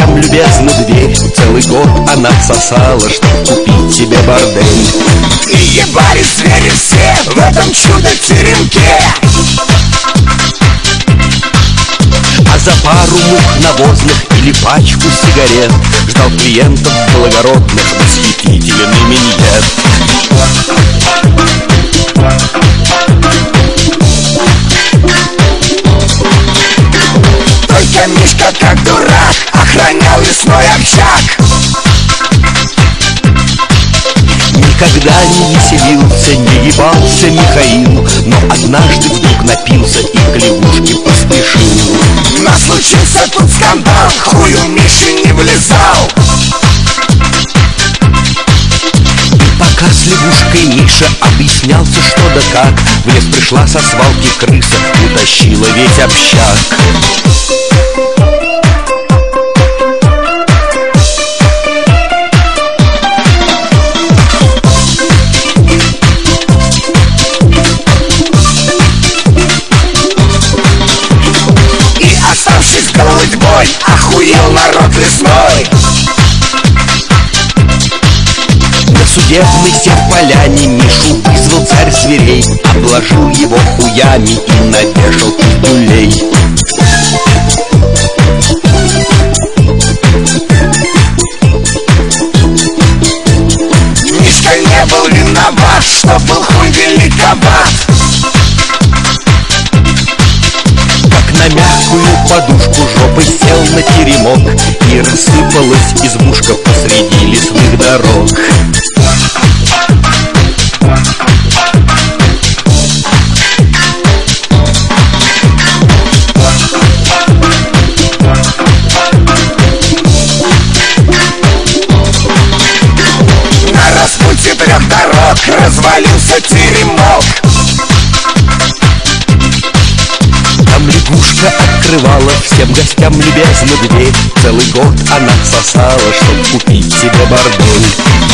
гостям любезно дверь. Целый год она сосала, чтоб купить себе бордель. И ебали звери все в этом чудо-теремке. А за пару мух навозных или пачку сигарет ждал клиентов благородных восхитительный миньет. Только Мишка, как дурак, охранял лесной общак. Никогда не веселился, не ебался Михаил, но однажды вдруг напился и к лягушке поспешил. Но случился тут скандал, хую Миши не влезал. И пока с лягушкой Миша объяснялся что да как, в лес пришла со свалки крыса, утащила весь общак. Оставшись голодьбой, охуел народ лесной. На судебной поляне Мишу вызвал царь зверей, обложил его хуями и навешал пиздюлей. Мишка не был виноват, что был хуй великоват. На мягкую подушку жопой сел на теремок, и рассыпалась избушка посреди лесных дорог. На распутье 3 дорог развалился теремок. Там лягушка открывала всем гостям любезно дверь. Целый год она сосала, чтоб купить себе бордель.